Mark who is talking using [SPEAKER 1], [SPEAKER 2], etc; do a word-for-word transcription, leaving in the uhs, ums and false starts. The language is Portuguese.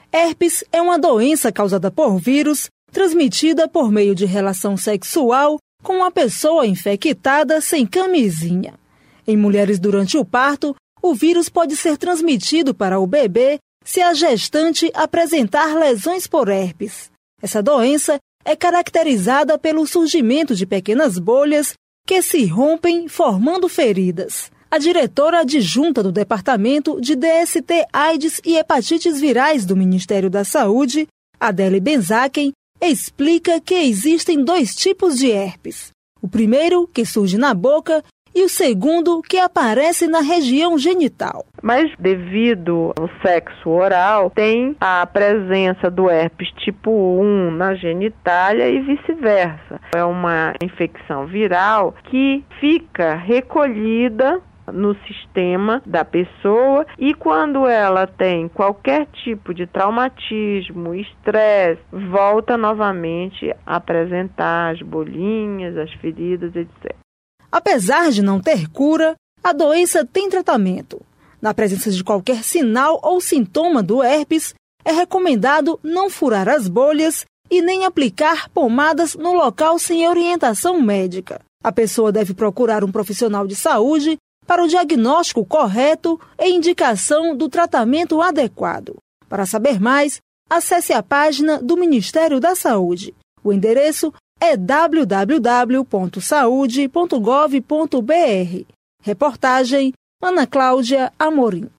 [SPEAKER 1] Herpes é uma doença causada por vírus, transmitida por meio de relação sexual com uma pessoa infectada sem camisinha. Em mulheres durante o parto, o vírus pode ser transmitido para o bebê se a gestante apresentar lesões por herpes. Essa doença é caracterizada pelo surgimento de pequenas bolhas que se rompem formando feridas. A diretora adjunta do Departamento de D S T, AIDS e Hepatites Virais do Ministério da Saúde, Adele Benzaken, explica que existem dois tipos de herpes. O primeiro, que surge na boca, e o segundo, que aparece na região genital.
[SPEAKER 2] Mas devido ao sexo oral, tem a presença do herpes tipo um na genitália e vice-versa. É uma infecção viral que fica recolhida no sistema da pessoa e quando ela tem qualquer tipo de traumatismo, estresse, volta novamente a apresentar as bolinhas, as feridas, etcétera.
[SPEAKER 1] Apesar de não ter cura, a doença tem tratamento. Na presença de qualquer sinal ou sintoma do herpes, é recomendado não furar as bolhas e nem aplicar pomadas no local sem orientação médica. A pessoa deve procurar um profissional de saúde para o diagnóstico correto e indicação do tratamento adequado. Para saber mais, acesse a página do Ministério da Saúde. O endereço é w w w ponto saude ponto gov ponto b r. Reportagem Ana Cláudia Amorim.